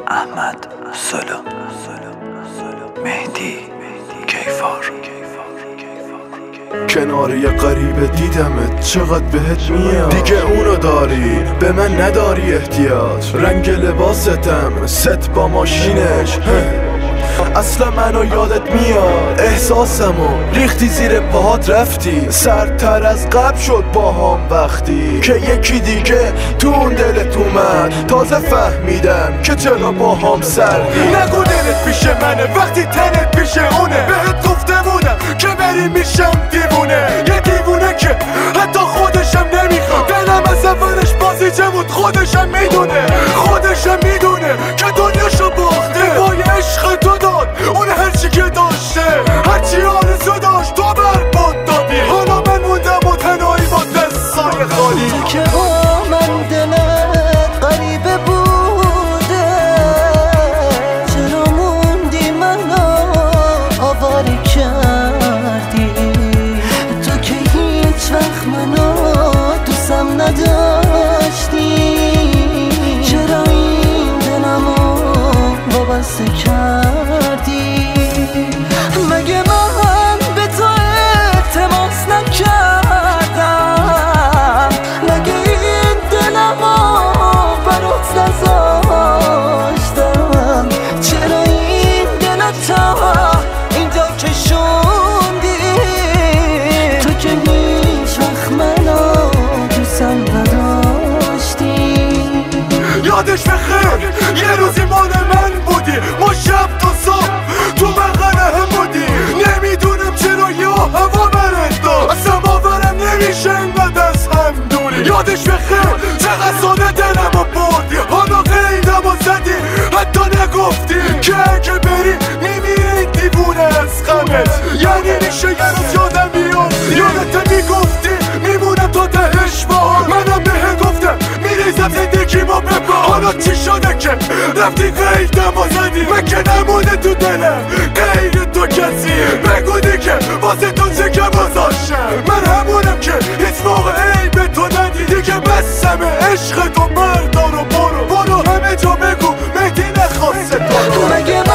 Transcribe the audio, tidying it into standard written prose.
احمد سلو، مهدی کیفار. کنار یه غریبه دیدمت چقدر بهت میاد، دیگه اونو داری به من نداری احتیاج. رنگ لباستم ست با ماشینش، اصلا منو یادت میاد. احساسمو ریختی زیر پاهات رفتی، سردتر از قبل شد با هم وقتی که یکی دیگه تو اون دلت اومد. تازه فهمیدم که چرا با هم سردی. نگو دلت پیش منه وقتی تنت پیش اونه. بهت گفتمونم که بری میشم دیوونه، یه دیوونه که حتی خودشم نمیخواد. دلم از اولش بازیچه بود، خودشم میدونه که دنیاشو باخته. پای عشق تو داد اون هرچی که داشته، هرچی آرزو داشت تو برباد دادی. حالا من موندم و تنهایی با دستای خالی. تو که با من دلت غریبه بوده، چرا موندی منو آواره کردی؟ تو که هیچ وقت منو دوستم نداشتی، چرا این دلمو وابسته کردی؟ مگه من به تو التماس نکردم؟ مگه این دلمو برات نذاشتم؟ چرا این دلتا اینجا کشوندی؟ تو که هیچ وقت منو دوستم نداشتی. یادش بخیر یه روزی مال من بودی، ما شب تا صبح تو بغل هم بودی. نمیدونم چرا یا هوا برت داد، اصلا باورم نمیشه انقدر از هم دوری. یادش بخیر چقدر ساده دلمو بردی، حالا قیدمو زدی حتی نگفتی که اگه بری میمیره این دیوونه از غمت. یعنی میشه یه روز یادم بیاد، یادت میگفتی میمونم تا تهش بار. منم بهت گفتم میریزم زندگیمو ببار. حالا چی شده که رفتی قیدمو زدی؟ من که نمونه تو دلم غیر تو کسی. بگو دیگه واسه تو چه که گذاشتم. من همونم که هیچ موقع عیب تو ندی. دیگه بسمه عشق تو مردارو برو همه جا بگو مهدی نخواسته تو. مگه